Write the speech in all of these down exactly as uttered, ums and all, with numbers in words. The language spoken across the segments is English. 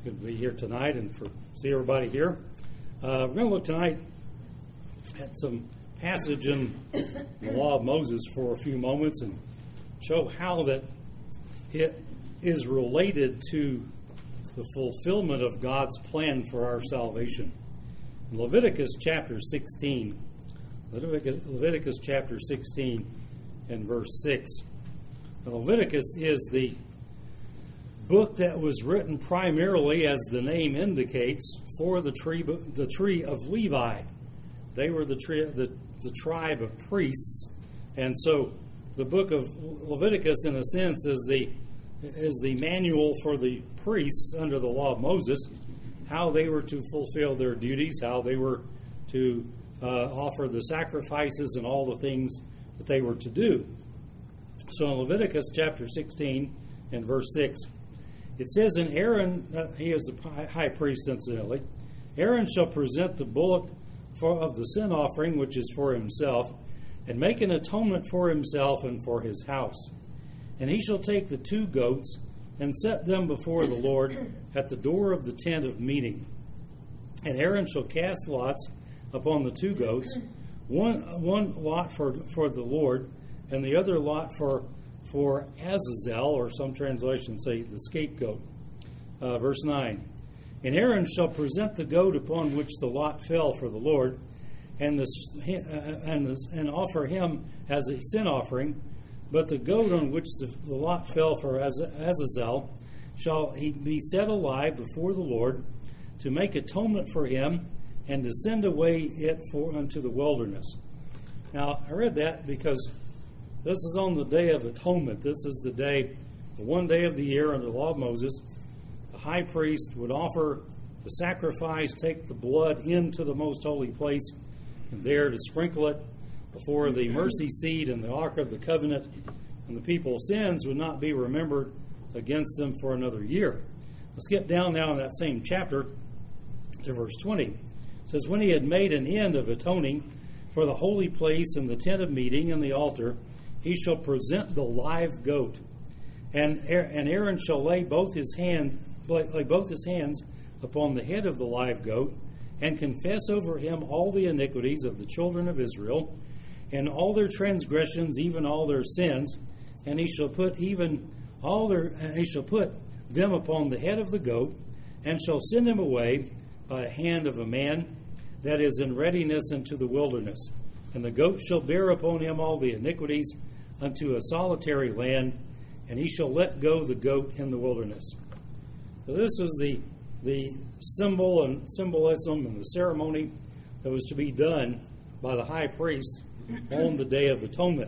good to be here tonight and for see everybody here. Uh, we're going to look tonight at some passage in the Law of Moses for a few moments and show how that it is related to the fulfillment of God's plan for our salvation. In Leviticus chapter sixteen, Leviticus, Leviticus chapter sixteen and verse six. Now, Leviticus is the book that was written primarily, as the name indicates, for the tree, the tree of Levi. They were the, tree, the, the tribe of priests, and so the book of Leviticus, in a sense, is the is the manual for the priests under the law of Moses, how they were to fulfill their duties, how they were to uh, offer the sacrifices and all the things that they were to do. So in Leviticus chapter sixteen and verse six, it says, "And Aaron, uh, he is the high priest incidentally, Aaron shall present the bullock for, of the sin offering, which is for himself, and make an atonement for himself and for his house. And he shall take the two goats and set them before the Lord at the door of the tent of meeting. And Aaron shall cast lots upon the two goats, one one lot for, for the Lord, and the other lot for for Azazel," or some translations say the scapegoat. Uh, verse nine. "And Aaron shall present the goat upon which the lot fell for the Lord, and this, uh, and this, and offer him as a sin offering. But the goat on which the, the lot fell for Az- Azazel shall he be set alive before the Lord to make atonement for him, and to send away it for unto the wilderness." Now, I read that because this is on the Day of Atonement. This is the day, the one day of the year under the law of Moses. The high priest would offer the sacrifice, take the blood into the most holy place, and there to sprinkle it before the mercy seat and the Ark of the Covenant, and the people's sins would not be remembered against them for another year. Let's get down now in that same chapter to verse twenty. It says, "When he had made an end of atoning for the holy place and the tent of meeting and the altar, he shall present the live goat, and and Aaron shall lay both his hand lay both his hands upon the head of the live goat, and confess over him all the iniquities of the children of Israel, and all their transgressions, even all their sins. And he shall put even all their he shall put them upon the head of the goat, and shall send him away by a hand of a man that is in readiness into the wilderness. And the goat shall bear upon him all the iniquities unto a solitary land, and he shall let go the goat in the wilderness." So this was the the symbol and symbolism and the ceremony that was to be done by the high priest on the Day of Atonement.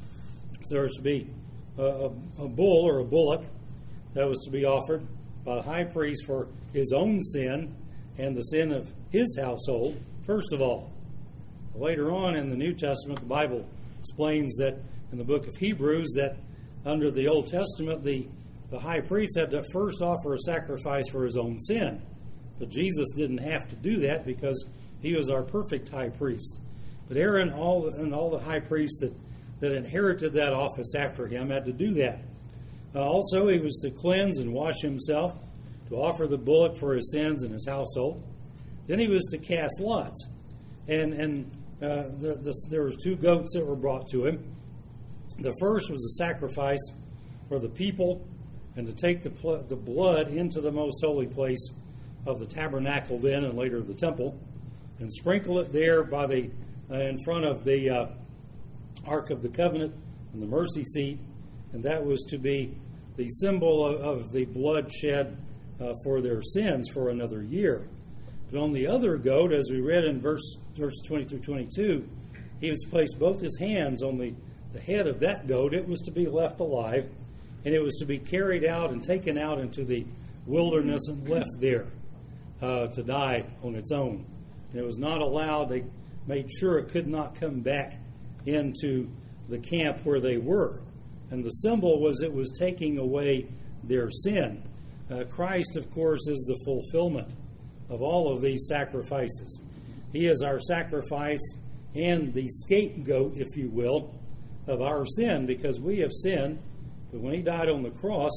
So there was to be a, a, a bull or a bullock that was to be offered by the high priest for his own sin and the sin of his household, first of all. Later on in the New Testament, the Bible explains that in the book of Hebrews that under the Old Testament, the, the high priest had to first offer a sacrifice for his own sin. But Jesus didn't have to do that because he was our perfect high priest. But Aaron all and all the high priests that, that inherited that office after him had to do that. Uh, also, he was to cleanse and wash himself, to offer the bullock for his sins and his household. Then he was to cast lots. And, and uh, the, the, there was two goats that were brought to him. The first was a sacrifice for the people, and to take the, pl- the blood into the most holy place of the tabernacle then, and later the temple, and sprinkle it there by the uh, in front of the uh, Ark of the Covenant and the mercy seat, and that was to be the symbol of, of the blood shed uh, for their sins for another year. But on the other goat, as we read in verse verse twenty through twenty-two, he was to place both his hands on the the head of that goat. It was to be left alive, and it was to be carried out and taken out into the wilderness and left there uh, to die on its own. And it was not allowed. They made sure it could not come back into the camp where they were. And the symbol was it was taking away their sin. Uh, Christ, of course, is the fulfillment of all of these sacrifices. He is our sacrifice and the scapegoat, if you will, of our sin, because we have sinned. But when he died on the cross,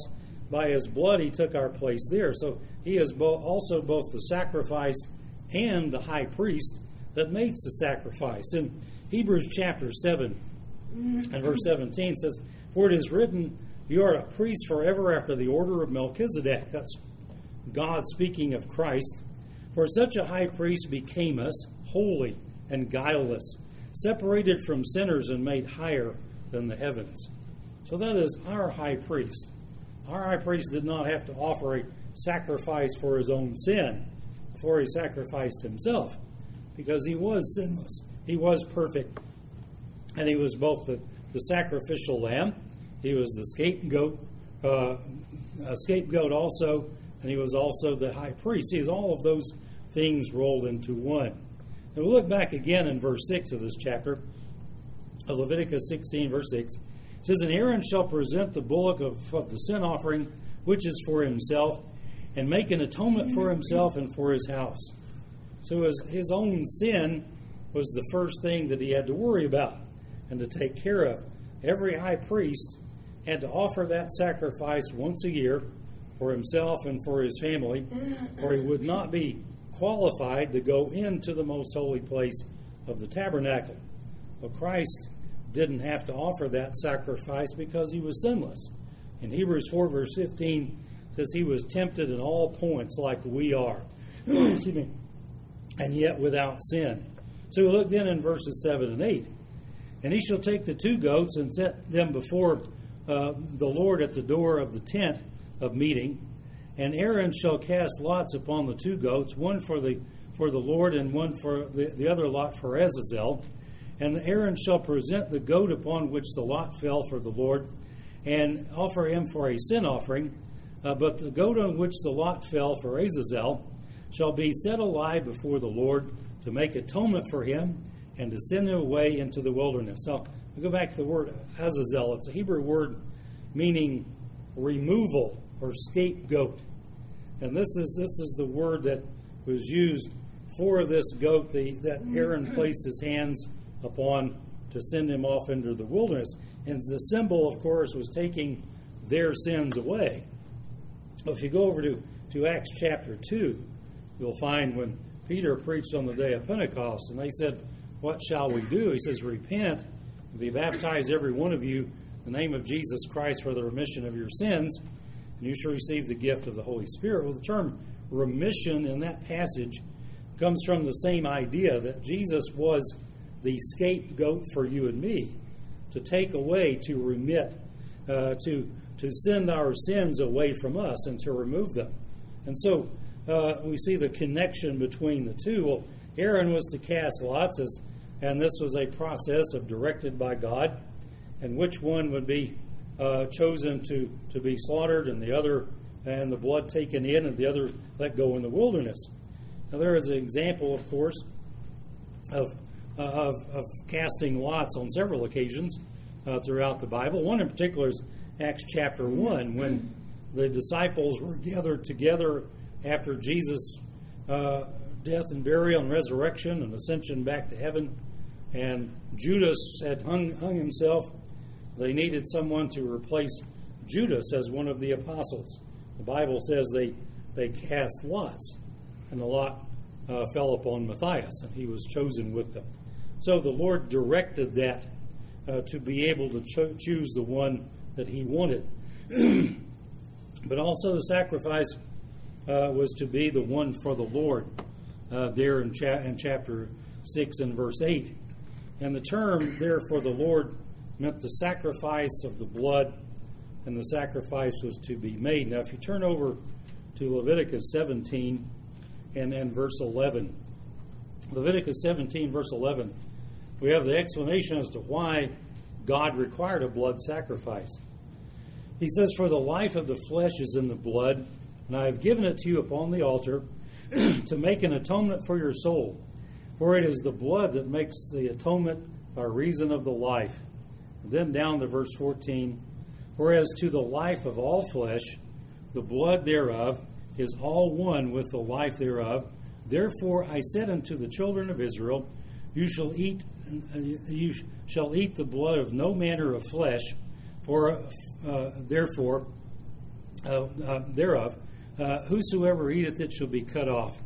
by his blood he took our place there. So he is bo- also both the sacrifice and the high priest that makes the sacrifice. In Hebrews chapter seven and verse seventeen says, "For it is written, you are a priest forever after the order of Melchizedek." That's God speaking of Christ. "For such a high priest became us, holy and guileless, separated from sinners and made higher than the heavens." So that is our high priest. Our high priest did not have to offer a sacrifice for his own sin before he sacrificed himself, because he was sinless. He was perfect. And he was both the, the sacrificial lamb, he was the scapegoat, uh, a scapegoat also, and he was also the high priest. He has all of those things rolled into one. And we'll look back again in verse six of this chapter, of Leviticus sixteen, verse six. It says, "And Aaron shall present the bullock of, of the sin offering, which is for himself, and make an atonement for himself and for his house." So his, his own sin was the first thing that he had to worry about and to take care of. Every high priest had to offer that sacrifice once a year for himself and for his family, or he would not be qualified to go into the most holy place of the tabernacle. But Christ didn't have to offer that sacrifice because he was sinless. In Hebrews four, verse fifteen, it says he was tempted in all points like we are, excuse me, and yet without sin. So we look then in verses seven and eight. "And he shall take the two goats and set them before uh, the Lord at the door of the tent of meeting. And Aaron shall cast lots upon the two goats, one for the for the Lord and one for the, the other lot for Azazel. And Aaron shall present the goat upon which the lot fell for the Lord, and offer him for a sin offering. Uh, but the goat on which the lot fell for Azazel shall be set alive before the Lord to make atonement for him, and to send him away into the wilderness." So we go back to the word Azazel. It's a Hebrew word meaning removal or scapegoat. And this is this is the word that was used for this goat the, that Aaron placed his hands upon to send him off into the wilderness. And the symbol, of course, was taking their sins away. If you go over to, to Acts chapter two, you'll find when Peter preached on the day of Pentecost, and they said, "What shall we do?" He says, "Repent and be baptized, every one of you, in the name of Jesus Christ for the remission of your sins, and you shall receive the gift of the Holy Spirit." Well, the term remission in that passage comes from the same idea that Jesus was the scapegoat for you and me, to take away, to remit, uh, to to send our sins away from us and to remove them. And so uh, we see the connection between the two. Well, Aaron was to cast lots, as, and this was a process of directed by God, and which one would be uh, chosen to, to be slaughtered, and the other, and the blood taken in, and the other let go in the wilderness. Now there is an example, of course, of uh, of, of casting lots on several occasions uh, throughout the Bible. One in particular is Acts chapter one, when the disciples were gathered together after Jesus' uh, death and burial and resurrection and ascension back to heaven, and Judas had hung, hung himself. They needed someone to replace Judas as one of the apostles. The Bible says they, they cast lots, and the lot uh, fell upon Matthias, and he was chosen with them. So the Lord directed that uh, to be able to cho- choose the one that he wanted. But also the sacrifice uh, was to be the one for the Lord, uh, there in, cha- in chapter six and verse eight. And the term there for the Lord meant the sacrifice of the blood, and the sacrifice was to be made. Now if you turn over to Leviticus seventeen and, and verse eleven. Leviticus seventeen, verse eleven, we have the explanation as to why God required a blood sacrifice. He says, "For the life of the flesh is in the blood, and I have given it to you upon the altar to make an atonement for your soul. For it is the blood that makes the atonement by reason of the life." And then down to verse fourteen, "Whereas to the life of all flesh, the blood thereof is all one with the life thereof. Therefore I said unto the children of Israel, You shall eat, you shall eat the blood of no manner of flesh. For uh, therefore uh, uh, thereof, uh, whosoever eateth it shall be cut off.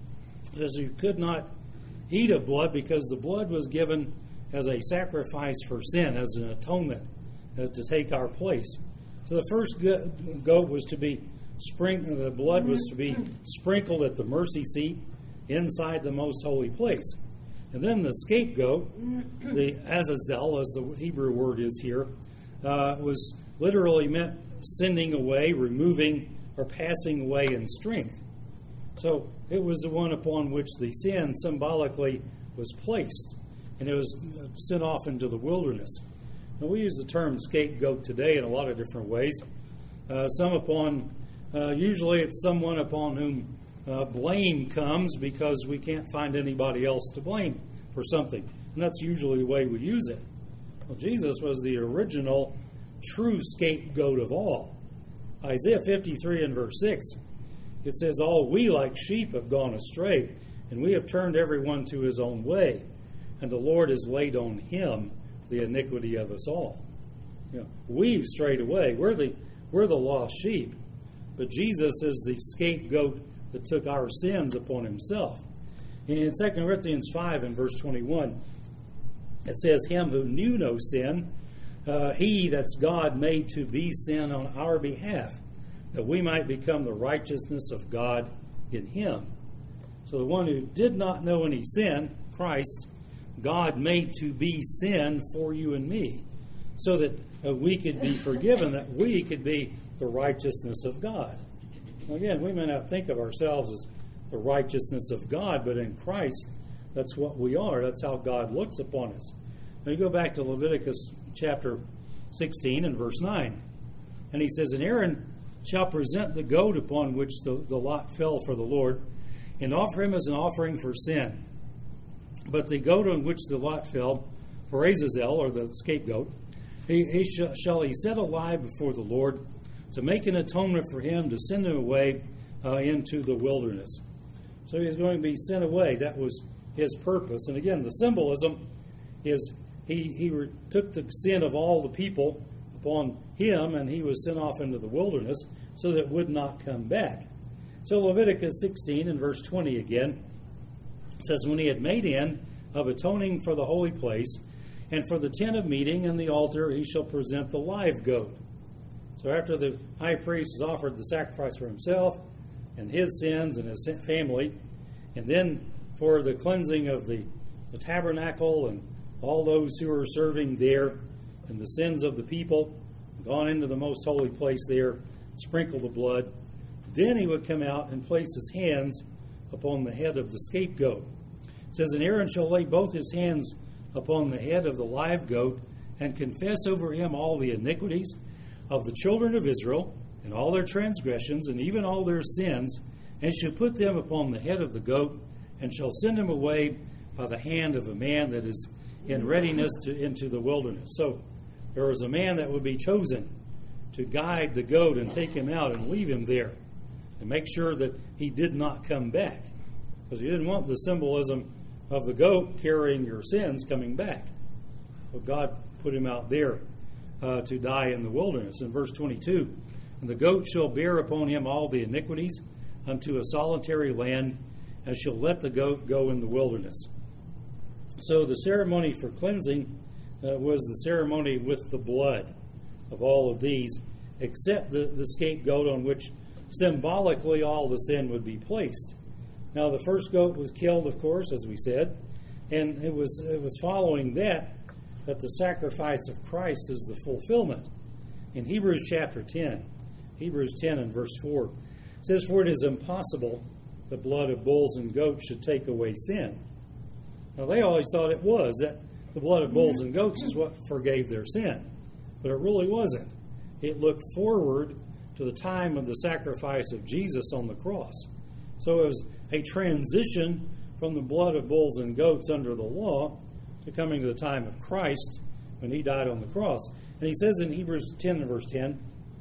As you could not eat of blood, because the blood was given as a sacrifice for sin, as an atonement, as to take our place. So the first goat was to be sprinkled, the blood was to be sprinkled at the mercy seat inside the most holy place. And then the scapegoat, the Azazel, as the Hebrew word is here, uh, was literally meant sending away, removing, or passing away in strength. So it was the one upon which the sin symbolically was placed, and it was sent off into the wilderness. Now, we use the term scapegoat today in a lot of different ways. Uh, some upon, uh, usually it's someone upon whom uh, blame comes because we can't find anybody else to blame for something. And that's usually the way we use it. Well, Jesus was the original true scapegoat of all. Isaiah fifty-three and verse six, it says, all we like sheep have gone astray, and we have turned everyone to his own way, and the Lord has laid on him the iniquity of us all. You know, we've strayed away. We're the we're the lost sheep. But Jesus is the scapegoat that took our sins upon himself. In Second Corinthians five and verse twenty-one, it says, him who knew no sin, uh, he, that's God, made to be sin on our behalf, that we might become the righteousness of God in him. So the one who did not know any sin, Christ, God made to be sin for you and me, so that uh, we could be forgiven, that we could be the righteousness of God. Now, again, we may not think of ourselves as the righteousness of God, but in Christ, that's what we are. That's how God looks upon us. Now you go back to Leviticus chapter sixteen and verse nine. And he says, and Aaron shall present the goat upon which the, the lot fell for the Lord, and offer him as an offering for sin. But the goat on which the lot fell, for Azazel, or the scapegoat, he, he sh- shall he set alive before the Lord, to make an atonement for him, to send him away uh, into the wilderness. So he's going to be sent away. That was his purpose. And again, the symbolism is he, he re- took the sin of all the people upon him, and he was sent off into the wilderness so that it would not come back. So Leviticus sixteen and verse twenty again says, when he had made end of atoning for the holy place, and for the tent of meeting and the altar, he shall present the live goat. So after the high priest has offered the sacrifice for himself and his sins and his family, and then for the cleansing of the, the tabernacle and all those who are serving there, and the sins of the people, gone into the most holy place there, sprinkle the blood, then he would come out and place his hands upon the head of the scapegoat. It says, and Aaron shall lay both his hands upon the head of the live goat, and confess over him all the iniquities of the children of Israel, and all their transgressions, and even all their sins, and shall put them upon the head of the goat, and shall send him away by the hand of a man that is in readiness to into the wilderness. So there was a man that would be chosen to guide the goat and take him out and leave him there, and make sure that he did not come back, because he didn't want the symbolism of the goat carrying your sins coming back. So God put him out there uh, to die in the wilderness. In verse twenty-two, and the goat shall bear upon him all the iniquities unto a solitary land, and shall let the goat go in the wilderness. So the ceremony for cleansing uh, was the ceremony with the blood of all of these, except the, the scapegoat on which symbolically all the sin would be placed. Now the first goat was killed, of course, as we said, and it was it was following that that the sacrifice of Christ is the fulfillment. In Hebrews chapter ten, Hebrews ten and verse four, it says, for it is impossible the blood of bulls and goats should take away sin. Now they always thought it was, that the blood of bulls and goats is what forgave their sin, but it really wasn't. It looked forward to the time of the sacrifice of Jesus on the cross. So it was a transition from the blood of bulls and goats under the law to coming to the time of Christ when he died on the cross. And he says in Hebrews ten and verse ten,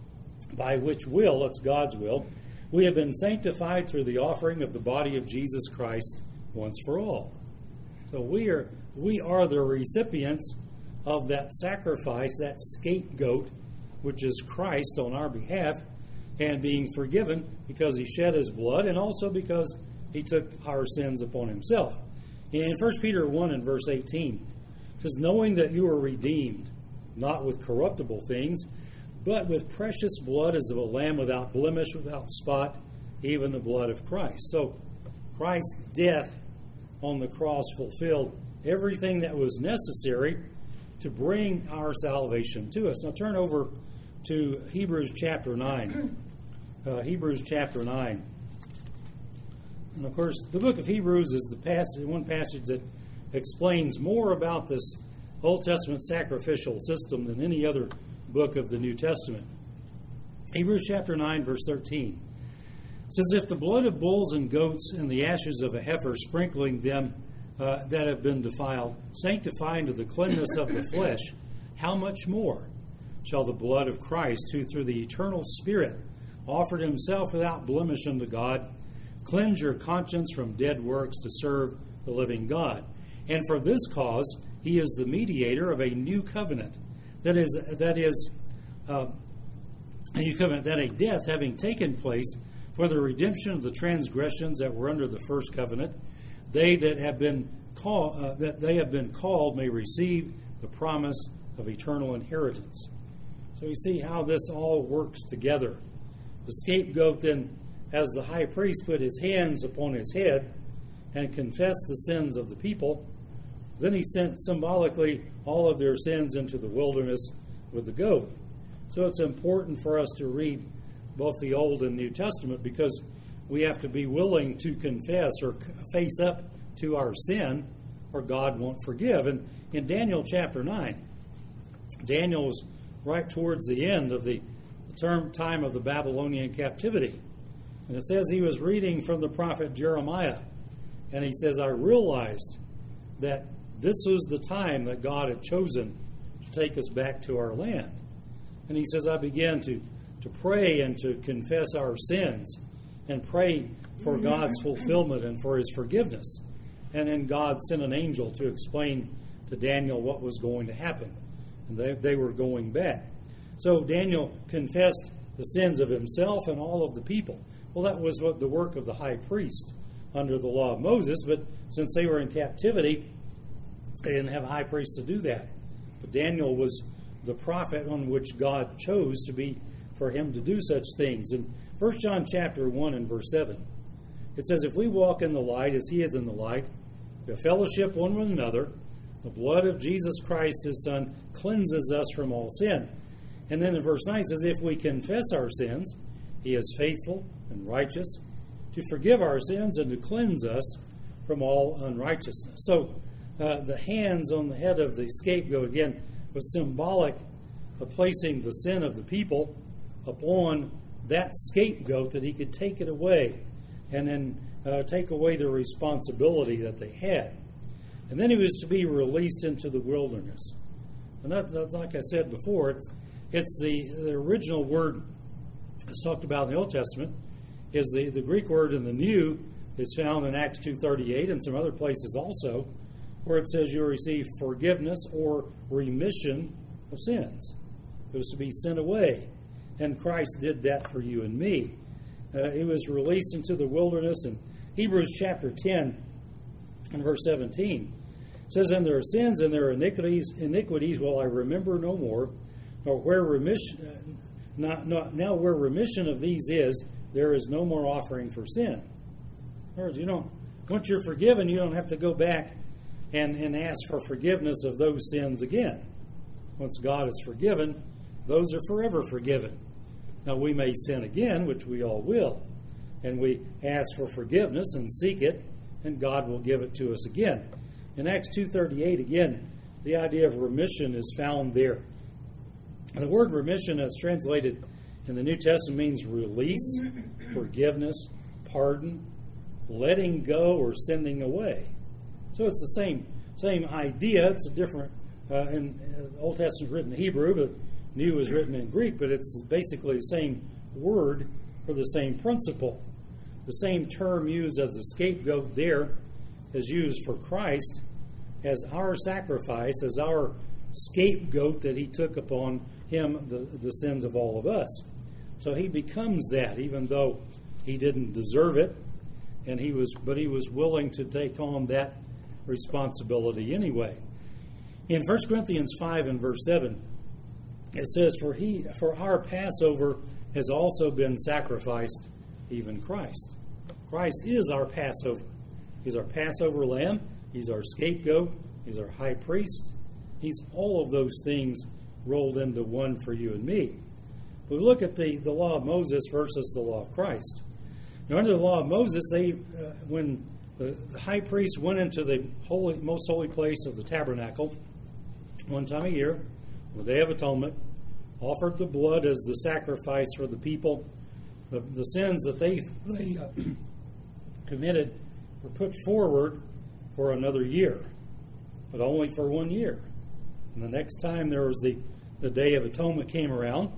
by which will, that's God's will, we have been sanctified through the offering of the body of Jesus Christ once for all. So we are we are the recipients of that sacrifice, that scapegoat, which is Christ on our behalf, and being forgiven because he shed his blood and also because he took our sins upon himself. In First Peter one and verse eighteen, it says, knowing that you are redeemed, not with corruptible things, but with precious blood as of a lamb without blemish, without spot, even the blood of Christ. So Christ's death on the cross fulfilled everything that was necessary to bring our salvation to us. Now turn over to Hebrews chapter nine. Uh, Hebrews chapter nine. And of course, the book of Hebrews is the passage, one passage that explains more about this Old Testament sacrificial system than any other book of the New Testament. Hebrews chapter nine, verse thirteen. It says, if the blood of bulls and goats and the ashes of a heifer, sprinkling them uh, that have been defiled, sanctify unto the cleanness of the flesh, how much more shall the blood of Christ, who through the eternal Spirit offered himself without blemish unto God, cleanse your conscience from dead works to serve the living God? And for this cause he is the mediator of a new covenant, that is, that is uh, a new covenant, that a death having taken place for the redemption of the transgressions that were under the first covenant, they that have been called, uh, that they have been called may receive the promise of eternal inheritance. So you see how this all works together. The scapegoat then, as the high priest put his hands upon his head and confessed the sins of the people, then he sent symbolically all of their sins into the wilderness with the goat. So it's important for us to read both the Old and New Testament because we have to be willing to confess or face up to our sin or God won't forgive. And in Daniel chapter nine, Daniel was right towards the end of the term time of the Babylonian captivity. And it says he was reading from the prophet Jeremiah. And he says, I realized that this was the time that God had chosen to take us back to our land. And he says, I began to, to pray and to confess our sins and pray for God's fulfillment and for his forgiveness. And then God sent an angel to explain to Daniel what was going to happen. And they, they were going back. So Daniel confessed the sins of himself and all of the people. Well, that was what the work of the high priest under the law of Moses, but since they were in captivity, they didn't have a high priest to do that. But Daniel was the prophet on which God chose to be for him to do such things. In First John chapter one and verse seven, it says, if we walk in the light as he is in the light, we have fellowship one with another, the blood of Jesus Christ, his Son, cleanses us from all sin. And then in verse nine it says, if we confess our sins, he is faithful and righteous to forgive our sins and to cleanse us from all unrighteousness. So uh, the hands on the head of the scapegoat, again, was symbolic of placing the sin of the people upon that scapegoat that he could take it away and then uh, take away the responsibility that they had. And then he was to be released into the wilderness. And that, that, like I said before, it's, it's the, the original word that's talked about in the Old Testament is the, the Greek word in the New is found in Acts two thirty-eight and some other places also, where it says you'll receive forgiveness or remission of sins. It was to be sent away. And Christ did that for you and me. Uh, he was released into the wilderness in Hebrews chapter ten and verse seventeen. It says, and their sins and their iniquities, iniquities will I remember no more, nor where remission, uh, not, not, now where remission of these is, there is no more offering for sin. In other words, you don't, once you're forgiven, you don't have to go back and, and ask for forgiveness of those sins again. Once God is forgiven, those are forever forgiven. Now, we may sin again, which we all will, and we ask for forgiveness and seek it, and God will give it to us again. In Acts two thirty-eight, again, the idea of remission is found there. And the word remission, as translated in the New Testament, means release, forgiveness, pardon, letting go, or sending away. So it's the same same idea. It's a different, uh, in uh, Old Testament written in Hebrew, but New is written in Greek, but it's basically the same word for the same principle. The same term used as the scapegoat there is used for Christ as our sacrifice, as our scapegoat that he took upon him the, the sins of all of us. So he becomes that, even though he didn't deserve it, and he was, but he was willing to take on that responsibility anyway. In First Corinthians five and verse seven, it says, For he, for our Passover has also been sacrificed, even Christ. Christ is our Passover. He's our Passover lamb. He's our scapegoat. He's our high priest. He's all of those things rolled into one for you and me. But we look at the, the law of Moses versus the law of Christ. Now, under the law of Moses, they uh, when the, the high priest went into the holy, most holy place of the tabernacle one time a year, on the Day of Atonement, offered the blood as the sacrifice for the people. The, the sins that they, they uh, committed were put forward for another year, but only for one year. And the next time there was the, the Day of Atonement came around,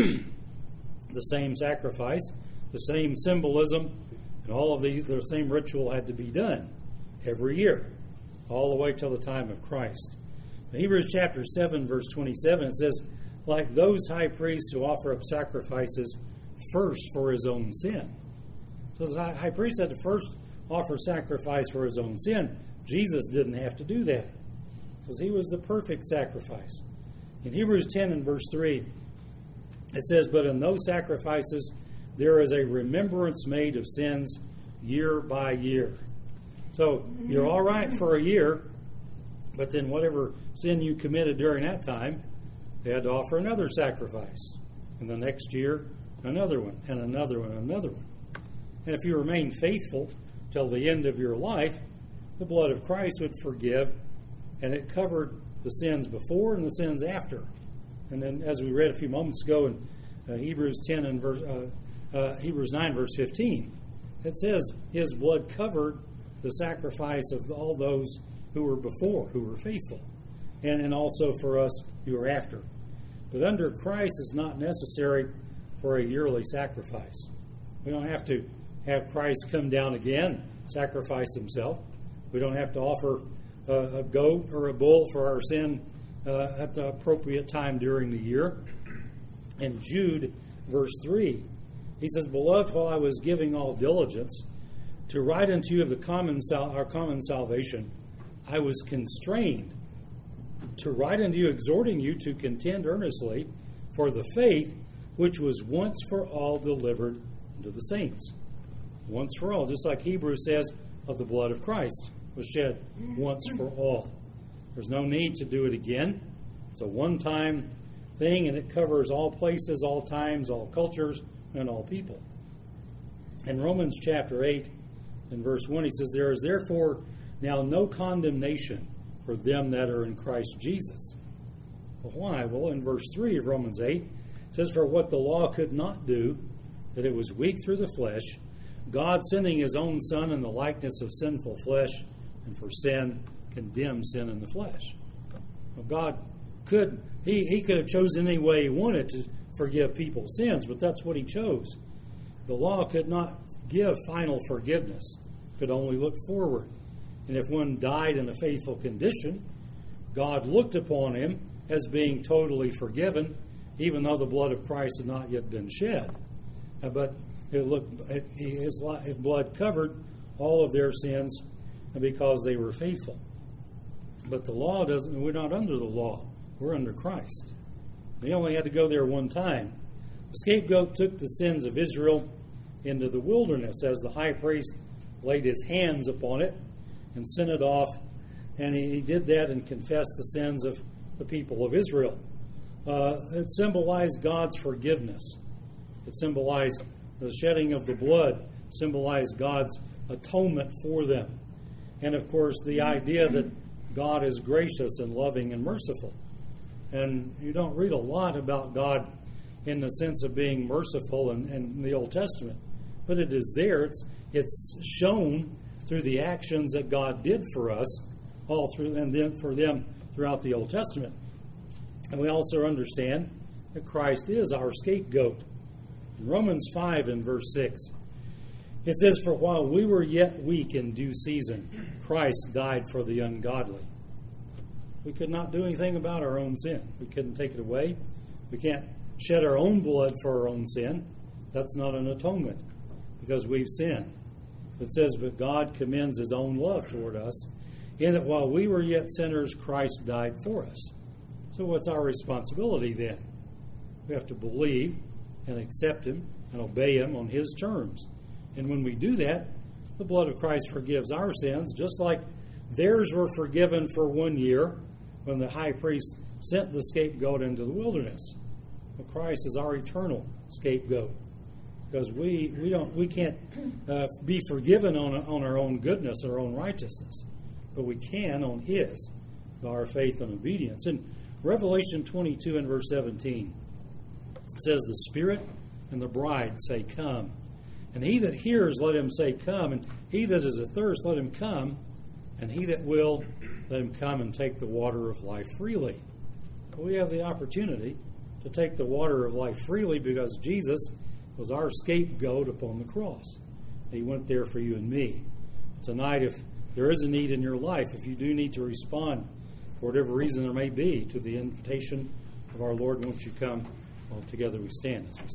the same sacrifice, the same symbolism, and all of the, the same ritual had to be done every year, all the way till the time of Christ. In Hebrews chapter seven, verse twenty-seven, it says, like those high priests who offer up sacrifices first for his own sin. So the high priest had to first offer sacrifice for his own sin. Jesus didn't have to do that because he was the perfect sacrifice. In Hebrews ten and verse three, it says, But in those sacrifices there is a remembrance made of sins year by year. So you're all right for a year, but then whatever sin you committed during that time, they had to offer another sacrifice. And the next year, another one, and another one, and another one. And if you remain faithful till the end of your life, the blood of Christ would forgive, and it covered the sins before and the sins after. And then, as we read a few moments ago in uh, Hebrews ten and verse uh, uh, Hebrews nine, verse fifteen, it says His blood covered the sacrifice of all those who were before, who were faithful, and, and also for us who are after. But under Christ, it's not necessary for a yearly sacrifice. We don't have to have Christ come down again, sacrifice Himself. We don't have to offer a, a goat or a bull for our sin uh, at the appropriate time during the year. In Jude, verse three, he says, Beloved, while I was giving all diligence to write unto you of the common sal- our common salvation, I was constrained to write unto you, exhorting you to contend earnestly for the faith which was once for all delivered unto the saints. Once for all, just like Hebrews says of the blood of Christ was shed once for all. There's no need to do it again. It's a one-time thing, and it covers all places, all times, all cultures, and all people. In Romans chapter eight, in verse one, he says, There is therefore now no condemnation for them that are in Christ Jesus. Well, why? Well, in verse three of Romans eight, it says, For what the law could not do, that it was weak through the flesh, God sending His own Son in the likeness of sinful flesh, and for sin, condemned sin in the flesh. Well, God could, he, he could have chosen any way He wanted to forgive people's sins, but that's what He chose. The law could not give final forgiveness, could only look forward. And if one died in a faithful condition, God looked upon him as being totally forgiven, even though the blood of Christ had not yet been shed. Uh, but it looked, it, his, his blood covered all of their sins because they were faithful. But the law doesn't, we're not under the law. We're under Christ. They only had to go there one time. The scapegoat took the sins of Israel into the wilderness as the high priest laid his hands upon it and sent it off. And he, he did that and confessed the sins of the people of Israel. Uh, it symbolized God's forgiveness. It symbolized the shedding of the blood, symbolized God's atonement for them. And, of course, the idea that God is gracious and loving and merciful. And you don't read a lot about God in the sense of being merciful in, in the Old Testament. But it is there. It's, it's shown through the actions that God did for us, all through and then for them throughout the Old Testament. And we also understand that Christ is our scapegoat. In Romans five and verse six, it says, For while we were yet weak in due season, Christ died for the ungodly. We could not do anything about our own sin. We couldn't take it away. We can't shed our own blood for our own sin. That's not an atonement because we've sinned. It says, but God commends his own love toward us, in that while we were yet sinners, Christ died for us. So what's our responsibility then? We have to believe and accept him and obey him on his terms. And when we do that, the blood of Christ forgives our sins, just like theirs were forgiven for one year when the high priest sent the scapegoat into the wilderness. But Christ is our eternal scapegoat, because we we don't we can't uh, be forgiven on on our own goodness, our own righteousness, but we can on his, by our faith and obedience. In Revelation twenty-two and verse seventeen, it says, the Spirit and the bride say, come. And he that hears, let him say, come. And he that is athirst, let him come. And he that will, let him come and take the water of life freely. We have the opportunity to take the water of life freely because Jesus was our scapegoat upon the cross. He went there for you and me. Tonight, if there is a need in your life, if you do need to respond, for whatever reason there may be, to the invitation of our Lord, won't you come? Well, together we stand as we